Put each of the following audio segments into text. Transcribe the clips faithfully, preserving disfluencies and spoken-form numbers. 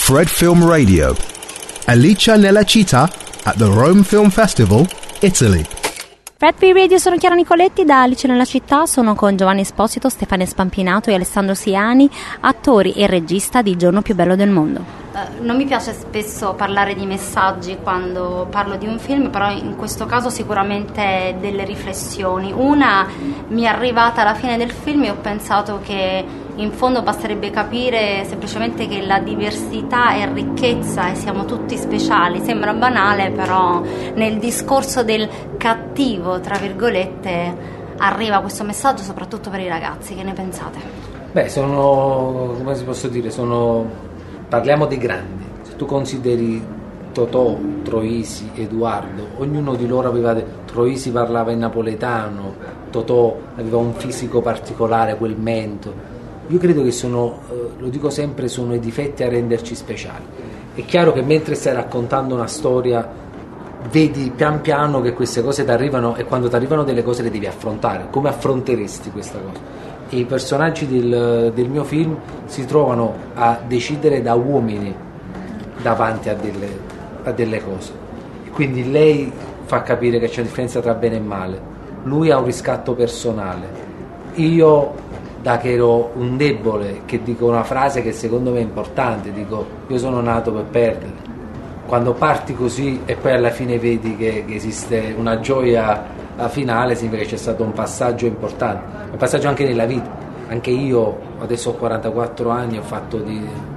Fred Film Radio. Alicia nella città at the Rome Film Festival, Italy. Fred Film Radio, sono Chiara Nicoletti da Alice nella città, sono con Giovanni Esposito, Stefania Spampinato e Alessandro Siani, attori e regista di Il giorno più bello del mondo. Uh, non mi piace spesso parlare di messaggi quando parlo di un film, però in questo caso sicuramente delle riflessioni. Una mi è arrivata alla fine del film e ho pensato che in fondo basterebbe capire semplicemente che la diversità è ricchezza e siamo tutti speciali. Sembra banale, però nel discorso del cattivo, tra virgolette, arriva questo messaggio soprattutto per i ragazzi. Che ne pensate? Beh, sono, come si posso dire, sono... Parliamo dei grandi. Se tu consideri Totò, Troisi, Edoardo, ognuno di loro aveva... Troisi parlava in napoletano, Totò aveva un fisico particolare, quel mento. Io credo che sono, eh, lo dico sempre, sono i difetti a renderci speciali. È chiaro che mentre stai raccontando una storia vedi pian piano che queste cose ti arrivano, e quando ti arrivano delle cose le devi affrontare. Come affronteresti questa cosa? E i personaggi del, del mio film si trovano a decidere da uomini davanti a delle, a delle cose. E quindi lei fa capire che c'è differenza tra bene e male, lui ha un riscatto personale, io da che ero un debole che dico una frase che secondo me è importante, dico io sono nato per perdere. Quando parti così e poi alla fine vedi che, che esiste una gioia finale, significa che c'è stato un passaggio importante, un passaggio anche nella vita. Anche io adesso ho quarantaquattro anni, ho fatto di,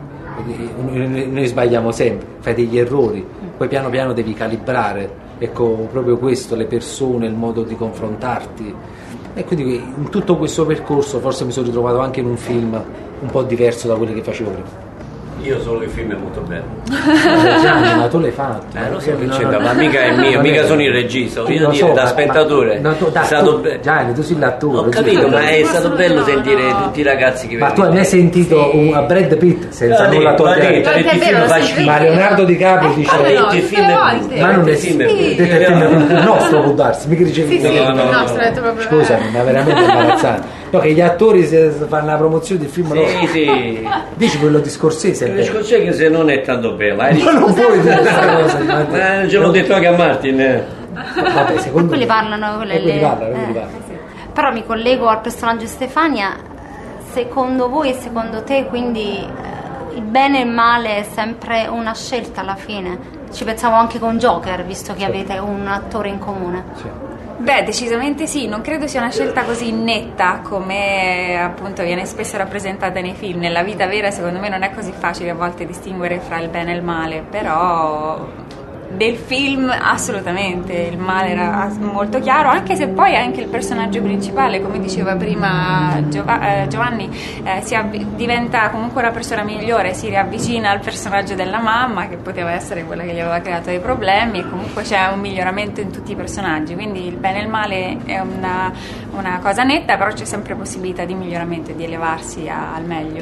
di noi sbagliamo sempre, fai degli errori, poi piano piano devi calibrare, ecco, proprio questo, le persone, il modo di confrontarti. E quindi in tutto questo percorso forse mi sono ritrovato anche in un film un po' diverso da quelli che facevo prima. Io solo il film è molto bello. Ma Gianni, ma tu l'hai fatto. Eh, lo so che c'entra, ma mica è mio, mica sono il regista, voglio dire, so, da spettatore. Ma, no, da, è stato tu, be- Gianni, tu sei l'attore. Ho capito, ma è stato bello sentire tutti i ragazzi che ma tu hai mai sentito sì. un Brad Pitt senza nulla togliere? Ma Leonardo DiCaprio dice eh, no, il film è ma non è film il nostro può darsi, mica dicevi sì, sì, no, no, il nostro è proprio scusami, ma veramente imbarazzante. No, che gli attori fanno la promozione del film. Sì, sì. Dici quello di Scorsese. Il Scorsese se non è tanto bello, eh. Ma non puoi dire questa cosa. Eh, ce l'ho detto anche a Martin. Eh. Vabbè, secondo quelli me, parlano, quelle quelli le... parlano, quelli eh, parlano. sì. Però mi collego al personaggio di Stefania. Secondo voi e secondo te, quindi eh, il bene e il male è sempre una scelta alla fine? Ci pensavo anche con Joker, visto che sì. avete un attore in comune. Sì. Beh, decisamente sì, non credo sia una scelta così netta come appunto viene spesso rappresentata nei film. Nella vita vera secondo me non è così facile a volte distinguere fra il bene e il male, però del film assolutamente il male era molto chiaro, anche se poi anche il personaggio principale, come diceva prima Giova- eh, Giovanni, eh, si avvi- diventa comunque una persona migliore, si riavvicina al personaggio della mamma che poteva essere quella che gli aveva creato dei problemi, e comunque c'è un miglioramento in tutti i personaggi, quindi il bene e il male è una, una cosa netta, però c'è sempre possibilità di miglioramento e di elevarsi a, al meglio.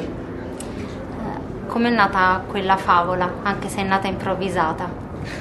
Com'è nata quella favola, anche se è nata improvvisata?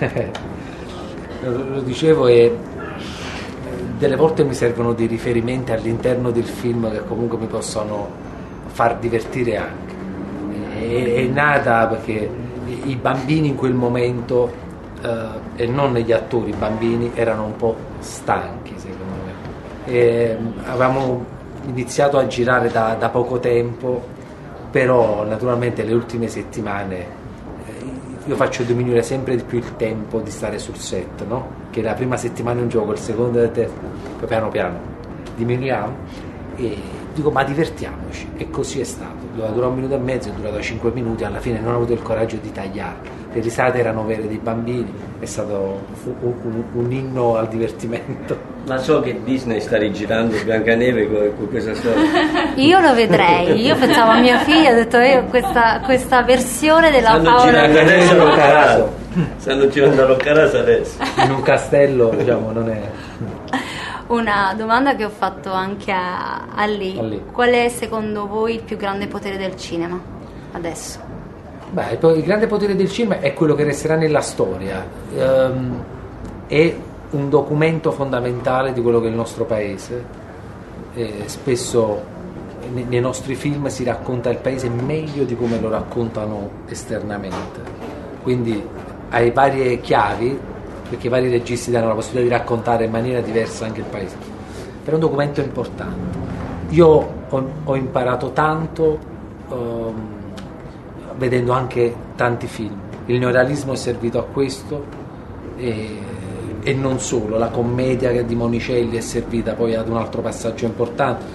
Lo dicevo, e delle volte mi servono dei riferimenti all'interno del film che comunque mi possono far divertire anche. È, è nata perché i bambini in quel momento eh, e non gli attori, i bambini erano un po' stanchi secondo me, e avevamo iniziato a girare da, da poco tempo, però naturalmente le ultime settimane io faccio diminuire sempre di più il tempo di stare sul set, no? Che la prima settimana è un gioco, il secondo è te, poi piano piano diminuiamo e dico ma divertiamoci, e così è stato. Doveva durare un minuto e mezzo, è durato cinque minuti, alla fine non ho avuto il coraggio di tagliare, le risate erano vere dei bambini, è stato un, un, un inno al divertimento. Ma so che Disney sta rigirando Biancaneve con, con questa storia. Io lo vedrei, io pensavo a mia figlia, ho detto io questa, questa versione della stanno favola girando adesso lo Caraso, stanno girando lo Caraso adesso in un castello, diciamo, non è. Una domanda che ho fatto anche a, a lì. a lì qual è secondo voi il più grande potere del cinema adesso? Beh, il grande potere del cinema è quello che resterà nella storia, um, è un documento fondamentale di quello che è il nostro paese, e spesso nei, nei nostri film si racconta il paese meglio di come lo raccontano esternamente, quindi hai varie chiavi, perché i vari registi danno la possibilità di raccontare in maniera diversa anche il paese. Però è un documento importante. Io ho, ho imparato tanto um, vedendo anche tanti film. Il neorealismo è servito a questo e, e non solo, la commedia di Monicelli è servita poi ad un altro passaggio importante.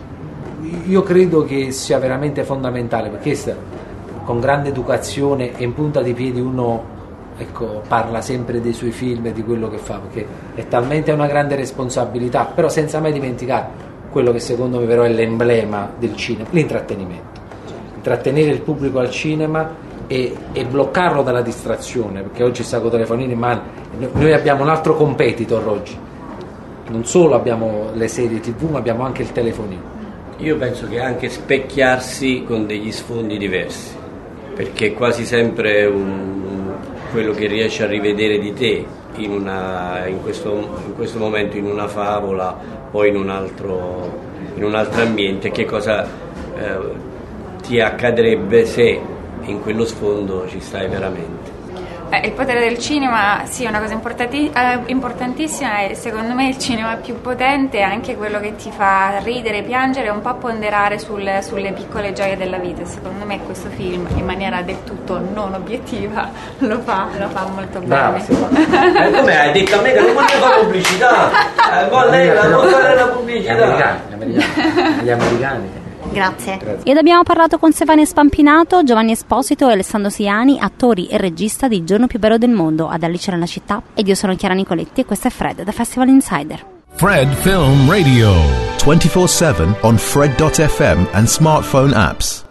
Io credo che sia veramente fondamentale, perché con grande educazione e in punta di piedi uno, ecco, parla sempre dei suoi film e di quello che fa, perché è talmente una grande responsabilità, però senza mai dimenticare quello che secondo me però è l'emblema del cinema, l'intrattenimento. Intrattenere il pubblico al cinema e, e bloccarlo dalla distrazione, perché oggi sta con il telefonino in mano. Noi abbiamo un altro competitor oggi, non solo abbiamo le serie tv ma abbiamo anche il telefonino. Io penso che anche specchiarsi con degli sfondi diversi, perché quasi sempre un, quello che riesci a rivedere di te in, una, in, questo, in questo momento in una favola o in un altro, in un altro ambiente, che cosa eh, ti accadrebbe se in quello sfondo ci stai veramente. Eh, il potere del cinema, sì, è una cosa importanti- eh, importantissima, e secondo me il cinema più potente è anche quello che ti fa ridere, piangere e un po' ponderare sul, sulle piccole gioie della vita. Secondo me questo film, in maniera del tutto non obiettiva, lo fa, lo fa molto Brava, bene. sì. Eh, come hai detto a me che non voglio fare pubblicità? Eh, ma lei la può fare la Gli pubblicità? americani, gli americani, gli americani. Grazie. Ed abbiamo parlato con Stefania Spampinato, Giovanni Esposito e Alessandro Siani, attori e regista di Il giorno più bello del mondo, ad Alice nella città. Ed io sono Chiara Nicoletti e questo è Fred, da Festival Insider. Fred Film Radio. twenty-four seven on Fred dot f m and smartphone apps.